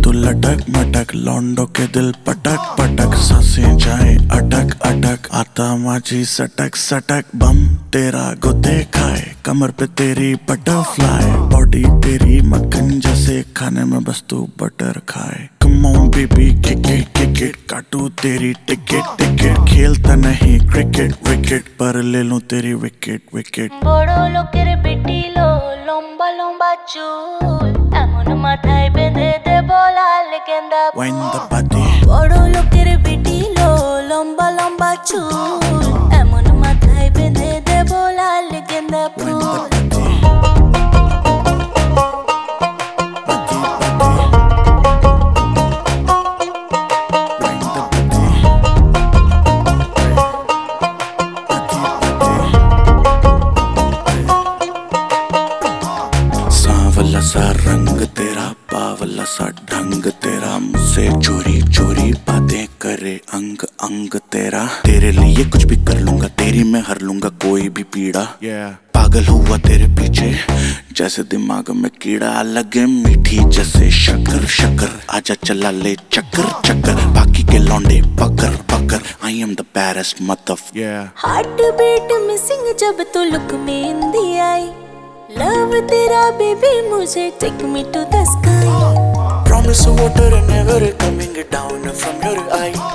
तू लटक मटक, लौंडो के दिल पटक पटक, सांसें जाए अटक अटक, आता माझी सटक सटक, बम तेरा गुदे खाए, कमर पे तेरी बटरफ्लाई, बॉडी तेरी मक्खन जैसे, खाने में बस तू बटर खाए। Come on baby kick it, काटू तेरी टिकट टिकट, खेलता नहीं क्रिकेट विकेट, पर ले लूं तेरी विकेट विकेट। बड़ो लोकेर बिटिलो लंबा लंबा चूल, एमन माथाय बेंधे देबो लाल गेंदा फूल। Wind the body, बड़ो लोकेर बिटिलो लंबा लंबा चूल, एमन माथाय बेंधे देबो लाल गेंदा wind fool. the body, wind the body, सांवला सा रंग तेरा, बावला सा ढंग तेरा, मुझसे चोरी चोरी बातें करे अंग अंग तेरा, तेरे लिए कुछ भी कर लूंगा, तेरी मैं हर लूंगा कोई भी पीड़ा। पागल हुआ तेरे पीछे जैसे दिमाग में कीड़ा, लगे मीठी जैसे शक्कर शक्कर, आजा चला ले चक्कर चक्कर, बाकी के लौंडे पकड़ पकड़, I am the baddest mother. Heart beat missing जब तू look me in the eye, love तेरा बेबी मुझे take me to the sky. Promise water never coming down from your eye.